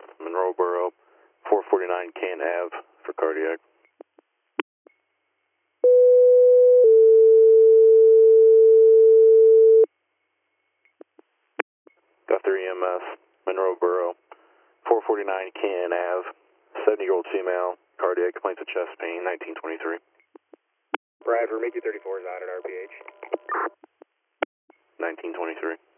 Monroe Borough, 449 Can Ave for cardiac. Got 3 EMS, Monroe Borough, 449 Can Ave, 70-year-old female, cardiac, complaints of chest pain, 1923. Bradford, make you 34 is out at RPH. 1923.